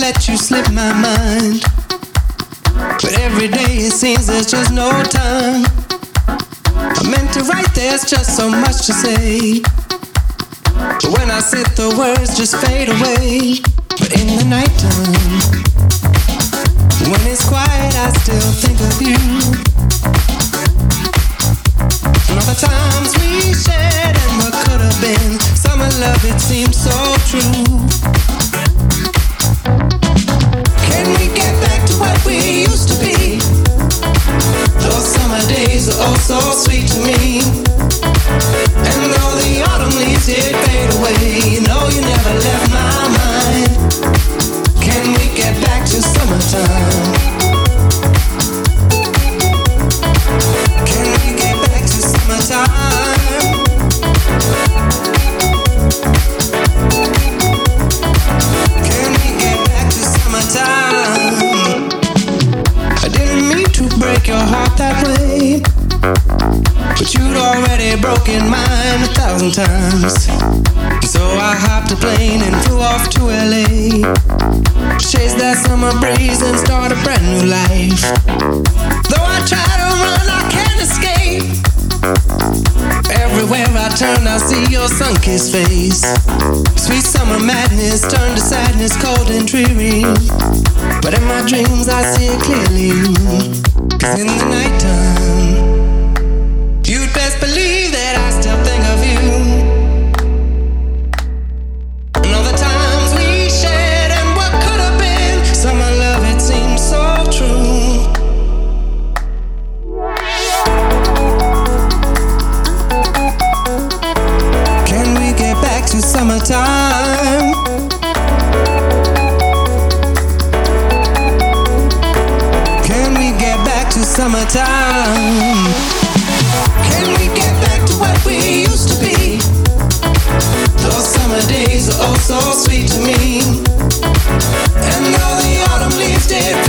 let you slip my mind. But every day it seems there's just no time. I meant to write, there's just so much to say. But when I sit, the words just fade away. But in the nighttime, when it's quiet, I still think of you. And all the times we shared and what could have been. Summer love, it seems so true. Can we get back to what we used to be? Those summer days are oh so sweet to me. And though the autumn leaves did fade away, you know you never left my mind. Can we get back to summertime? Can we get back to summertime? Can we get back to summertime? I didn't mean to break your heart that way, but you'd already broken mine 1,000 times. So I hopped a plane and flew off to LA. Chase that summer breeze and start a brand new life. Though I try to run, I can't escape. Everywhere I turn, I see your sun-kissed face. Sweet summer madness turned to sadness, cold and dreary. But in my dreams I see it clearly. 'Cause in the nighttime, you'd best believe that I still think of you. And all the times we shared and what could have been. Summer love, it seems so true. Can we get back to summertime? Can we get back to summertime? Can we get back to what we used to be? Those summer days are oh so sweet to me. And though the autumn leaves did